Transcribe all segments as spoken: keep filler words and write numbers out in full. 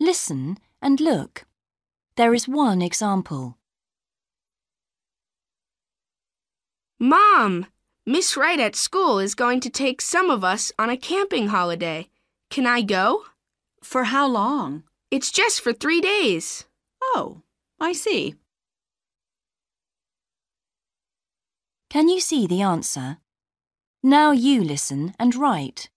Listen and look. There is one example. Mom, Miss Wright at school is going to take some of us on a camping holiday. Can I go? For how long? It's just for three days. Oh, I see. Can you see the answer? Now you listen and write.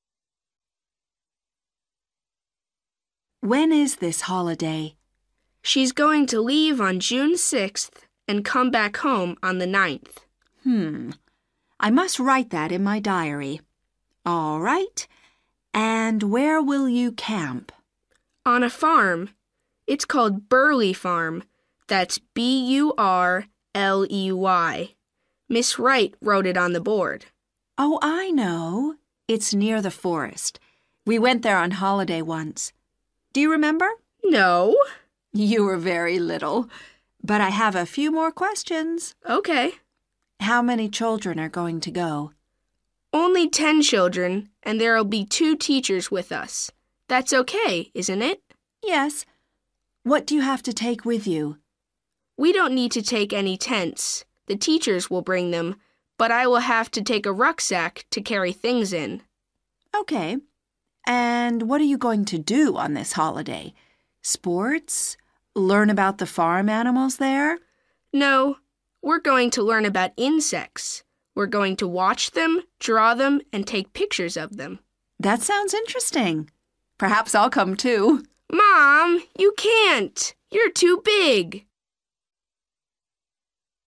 When is this holiday? She's going to leave on June sixth and come back home on the ninth. Hmm. I must write that in my diary. All right. And where will you camp? On a farm. It's called Burley Farm. That's B U R L E Y. Miss Wright wrote it on the board. Oh, I know. It's near the forest. We went there on holiday once. Do you remember? No. You were very little. But I have a few more questions. Okay. How many children are going to go? Only ten children, and there'll be two teachers with us. That's okay, isn't it? Yes. What do you have to take with you? We don't need to take any tents. The teachers will bring them, but I will have to take a rucksack to carry things in. Okay. And what are you going to do on this holiday? Sports? Learn about the farm animals there? No, we're going to learn about insects. We're going to watch them, draw them, and take pictures of them. That sounds interesting. Perhaps I'll come too. Mom, you can't. You're too big.